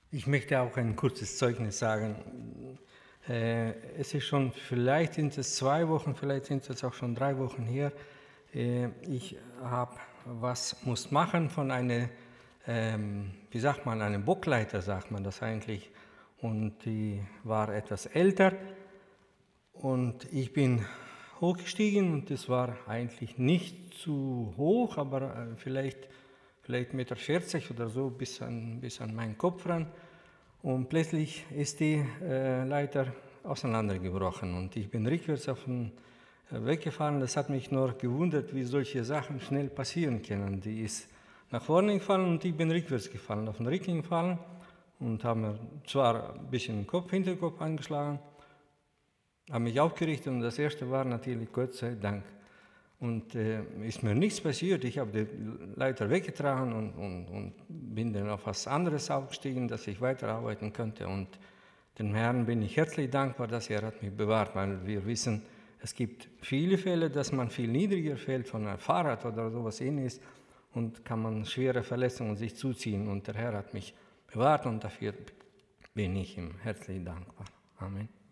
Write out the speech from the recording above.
Ich möchte auch ein kurzes Zeugnis sagen. Es ist schon, vielleicht sind es 2 Wochen, vielleicht sind es auch schon 3 Wochen her. Ich muss machen von einer, wie sagt man, einem Bockleiter, sagt man das eigentlich. Und die war etwas älter und ich bin hochgestiegen und es war eigentlich nicht zu hoch, aber vielleicht 1,40 Meter oder so bis an meinen Kopf ran. Und plötzlich ist die Leiter auseinandergebrochen und ich bin rückwärts auf den Weg gefahren. Das hat mich nur gewundert, wie solche Sachen schnell passieren können. Die ist nach vorne gefallen und ich bin rückwärts gefallen, auf den Rücken gefallen und habe mir zwar ein bisschen den Hinterkopf angeschlagen, habe mich aufgerichtet und das erste war natürlich Gott sei Dank. Und ist mir nichts passiert. Ich habe die Leiter weggetragen und bin dann auf was anderes aufgestiegen, dass ich weiterarbeiten könnte. Und dem Herrn bin ich herzlich dankbar, dass er hat mich bewahrt, weil wir wissen, es gibt viele Fälle, dass man viel niedriger fällt von einem Fahrrad oder sowas ähnliches und kann man schwere Verletzungen sich zuziehen. Und der Herr hat mich bewahrt und dafür bin ich ihm herzlich dankbar. Amen.